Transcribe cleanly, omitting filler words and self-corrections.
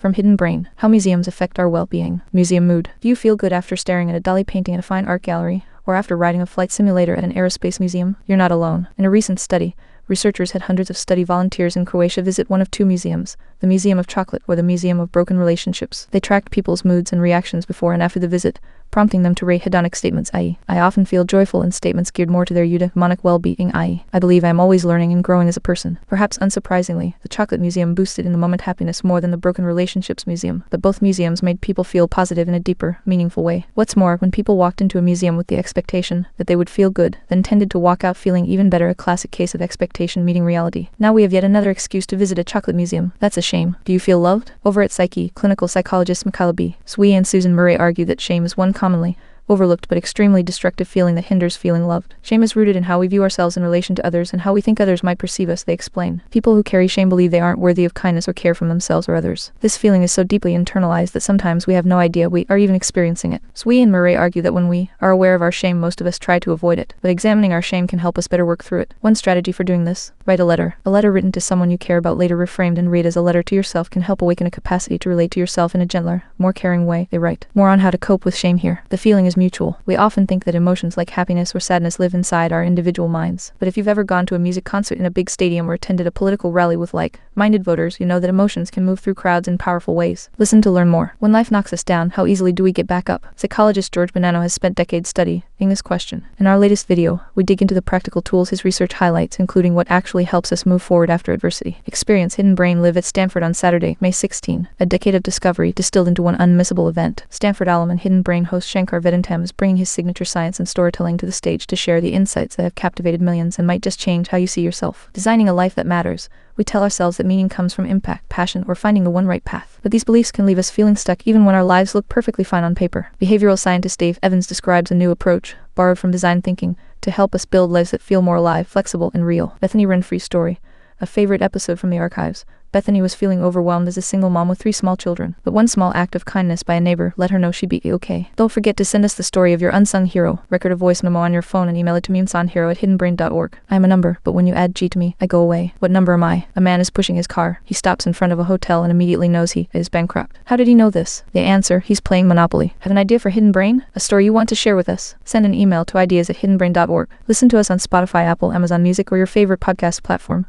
From Hidden Brain: How Museums Affect Our Well-Being. Museum Mood. Do you feel good after staring at a Dali painting at a fine art gallery, or after riding a flight simulator at an aerospace museum? You're not alone. In a recent study, researchers had hundreds of study volunteers in Croatia visit one of two museums, the Museum of Chocolate or the Museum of Broken Relationships. They tracked people's moods and reactions before and after the visit, prompting them to rate hedonic statements, i.e., I often feel joyful, and statements geared more to their eudaimonic well-being, i.e., I believe I am always learning and growing as a person. Perhaps unsurprisingly, the Chocolate Museum boosted in the moment happiness more than the Broken Relationships Museum, but both museums made people feel positive in a deeper, meaningful way. What's more, when people walked into a museum with the expectation that they would feel good, then tended to walk out feeling even better, a classic case of expectation meeting reality. Now we have yet another excuse to visit a chocolate museum. That's a shame. Do you feel loved? Over at Psyche, clinical psychologist Michaela B. Swee and Susan Murray argue that shame is one commonly overlooked but extremely destructive feeling that hinders feeling loved. Shame is rooted in how we view ourselves in relation to others and how we think others might perceive us, they explain. People who carry shame believe they aren't worthy of kindness or care from themselves or others. This feeling is so deeply internalized that sometimes we have no idea we are even experiencing it. Swee and Murray argue that when we are aware of our shame, most of us try to avoid it, but examining our shame can help us better work through it. One strategy for doing this: write a letter. A letter written to someone you care about, later reframed and read as a letter to yourself, can help awaken a capacity to relate to yourself in a gentler, more caring way, they write. More on how to cope with shame here. The feeling is mutual. We often think that emotions like happiness or sadness live inside our individual minds. But if you've ever gone to a music concert in a big stadium or attended a political rally with like-minded voters, you know that emotions can move through crowds in powerful ways. Listen to learn more. When life knocks us down, how easily do we get back up? Psychologist George Bonanno has spent decades studying this question. In our latest video, we dig into the practical tools his research highlights, including what actually helps us move forward after adversity. Experience Hidden Brain live at Stanford on Saturday, May 16. A decade of discovery distilled into one unmissable event. Stanford alum and Hidden Brain host Shankar Vedantam is bringing his signature science and storytelling to the stage to share the insights that have captivated millions and might just change how you see yourself. Designing a life that matters. We tell ourselves that meaning comes from impact, passion, or finding the one right path. But these beliefs can leave us feeling stuck even when our lives look perfectly fine on paper. Behavioral scientist Dave Evans describes a new approach, borrowed from design thinking, to help us build lives that feel more alive, flexible, and real. Bethany Renfree's story. A favorite episode from the archives. Bethany was feeling overwhelmed as a single mom with 3 small children, but one small act of kindness by a neighbor let her know she'd be okay. Don't forget to send us the story of your unsung hero. Record a voice memo on your phone and email it to me, unsonghero@hiddenbrain.org. I am a number, but when you add G to me, I go away. What number am I? A man is pushing his car. He stops in front of a hotel and immediately knows he is bankrupt. How did he know this? The answer: he's playing Monopoly. Have an idea for Hidden Brain? A story you want to share with us? Send an email to ideas@hiddenbrain.org. Listen to us on Spotify, Apple, Amazon Music, or your favorite podcast platform.